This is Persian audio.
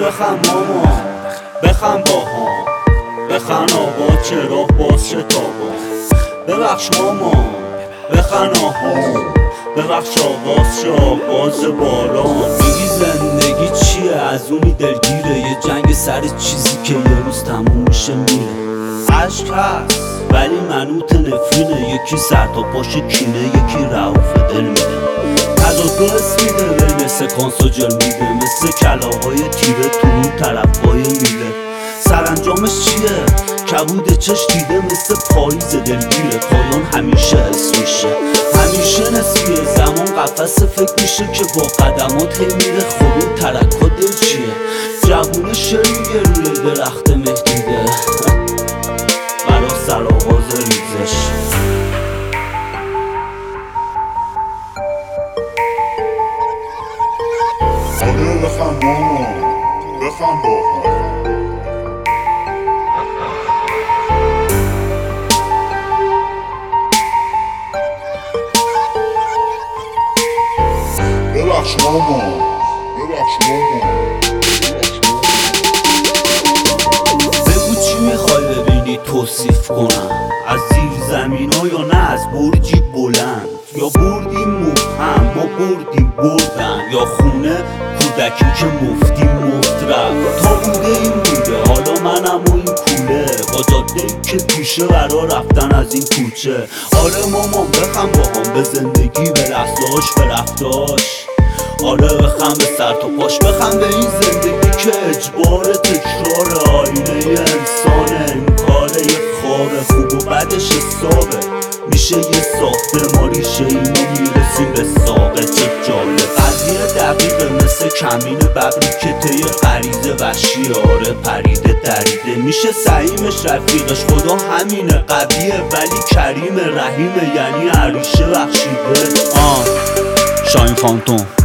بخم ماما بخم باها، بخن آقا چراغ باز شتابا، ببخش ماما بخن آها، ببخش آغاز شا باز باران. میگی زندگی چیه؟ از اونی دلگیره، یه جنگ سر چیزی که یه روز تموم میشه میره. عشق هست ولی منوط نفرینه، یکی سر تا پاش کینه، یکی رعوف دل میده. تضاد حس میده بین سکانس و جل میده، مثل کلاهای تیره تو اون طرفای میله. سرانجامش چیه؟ کبود چش دیده مثل پاییز دلگیره، پایان همیشه حس میشه، همیشه نسبیه. زمان قفس فکر میشه که با قدمات هی میره. خب این ترکا دل چیه؟ جوونه شریگه روی درخت مهدیده برا سرآغاز ریزش. آره بخم ماما بخم باها، ببخش ماما ببخش ماما. بگو چی میخوای ببینی توصیف کنم؟ از زیر زمین ها یا نه از برجی بلند؟ یا بردیم مبهم ما بردیم بردن، یا خونه کودکی که مفتی مفت رفت. تا بوده این بوده حالا منم و این کوله، با جاده که پیشه برا رفتن از این کوچه. آره مامان بخم باهام، به زندگی به لحظهاش به رفتاش. آره بخم به سر تا پاش، بخم به این زندگی که اجبار تکرار آینه انسانه. انکاره یه خوابه خوب و بدش حسابه، میشه یه ساخته ما ریشه اینو میرسیم به ساقه. چه جالب قضیه دقیقه، مثل کمین ببری که طی غریزه وحشیه. آره پریده دریده میشه سعیمش رفیقش، خدا همینه قویه ولی کریمه رحیمه، یعنی عریشه بخشیده. شاین فانتوم